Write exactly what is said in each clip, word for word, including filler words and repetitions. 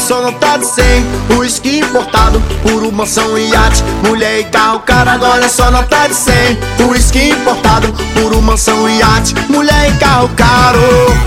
só nota de cem. Whisky importado, puro, mansão e iate, mulher e carro caro, agora é só nota de cem. Whisky importado, puro, mansão e iate, mulher e carro caro.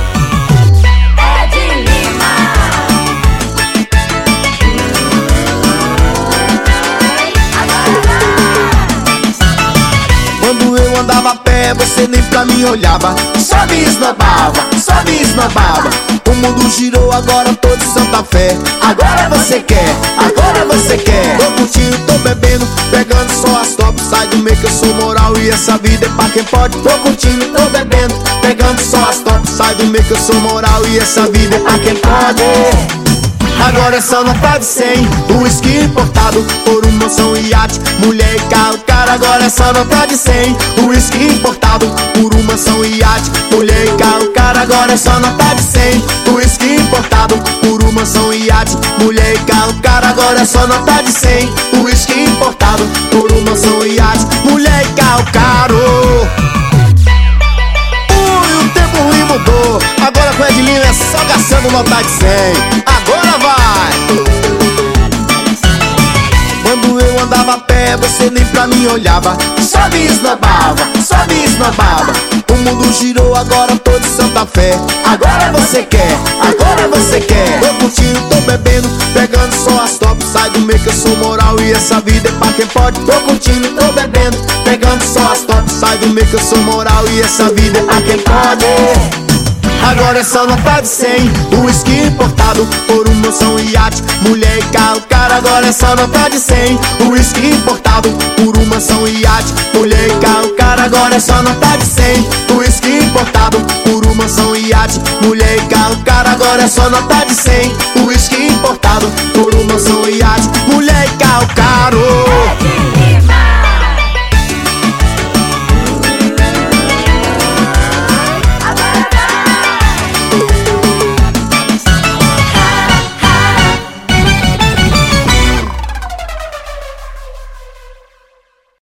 Quando eu andava a pé, você nem pra mim olhava, só me esnobava, só me esnobava. O mundo girou, agora tô de Santa Fé. Agora você quer, agora você quer. Tô curtindo, tô bebendo, pegando só as top. Sai do meio que eu sou moral e essa vida é pra quem pode. Tô curtindo, tô bebendo, pegando só as top. Sai do meio que eu sou moral e essa vida é pra quem pode. Agora é só nota de cem. Whisky importado, por uma mansão e iate, mulher e carro caro, agora é só nota de cem. Whisky importado, por uma mansão e iate, mulher e carro caro, agora é só nota de cem. Whisky importado, por uma mansão e iate, mulher e carro caro, agora é só nota de cem. Whisky importado, por uma mansão e iate, mulher e carro caro. Ui, o tempo ruim mudou, agora com Edlinho é só gastando nota de cem. Agora vai! Quando eu andava a pé, você nem pra mim olhava, só me esnobava, só me esnobava. O mundo girou, agora tô de Santa Fé. Agora você quer, agora você quer. Tô curtindo, tô bebendo, pegando só as top. Sai do meio que eu sou moral e essa vida é pra quem pode. Tô curtindo, tô bebendo, pegando só as top. Sai do meio que eu sou moral e essa vida é pra quem pode. Agora é só nota de cem. Whisky importado, por uma mansão e iate, mulher e carro caro, agora é só nota de cem. Whisky importado, por uma mansão e iate, mulher e carro caro, agora é só nota de cem. Whisky importado, por uma mansão e iate, mulher e carro caro, agora é só nota de cem. Whisky importado, por uma mansão e iate, mulher e carro caro.